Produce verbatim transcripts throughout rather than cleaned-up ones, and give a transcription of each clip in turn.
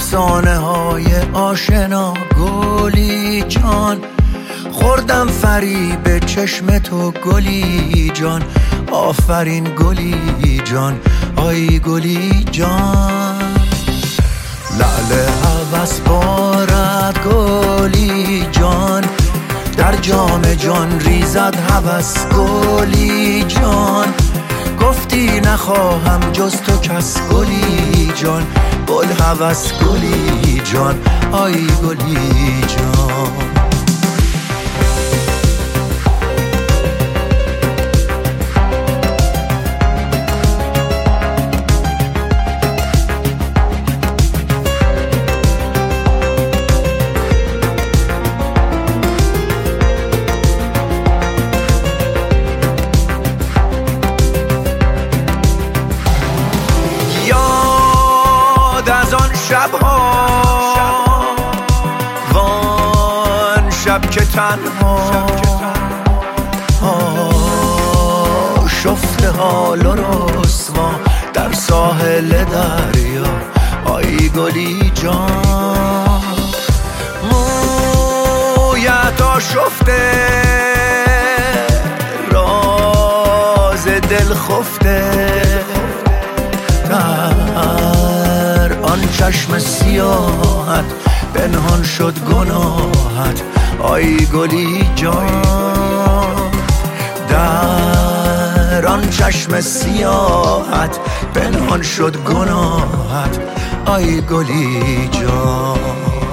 افسانه های آشنا گلی جان، خوردم فریب چشم تو گلی جان. آفرین گلی جان، آی گلی جان. لعل هوس بارد گلی جان، در جام جان ریزد هوس گلی جان. گفتی نخواهم جز تو کس گلی جان، گل هوس گلی جان، آی گلی جان. از آن شب‌ها وان شب که تنها شفته حال و رسوا در ساحل دریا، آی گلی جان. مویت آشفته راز دل خفته، آن چشم سیاحت پنهان شد گناهت، آی گلی جان. در آن چشم سیاحت پنهان شد گناهت، آی گلی جان.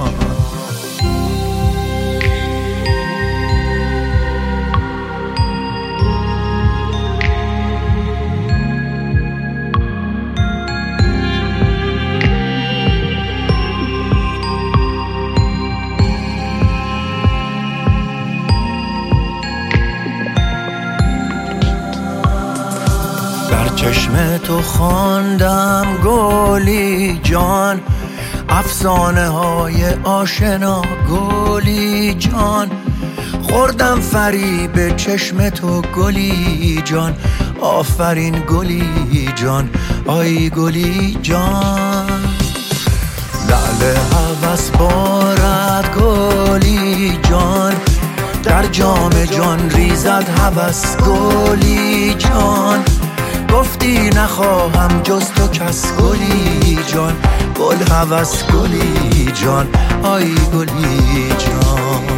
چشم تو خواندم گلی جان، افسانه های آشنا گلی جان. خوردم فریب چشم تو گلی جان، آفرین گلی جان، آی گلی جان. لعل هوس بارد گلی جان، در جام جان ریزد هوس گلی جان. گفتی نخواهم جز تو کس گلی جان، گل هوس گلی جان، آی گلی جان.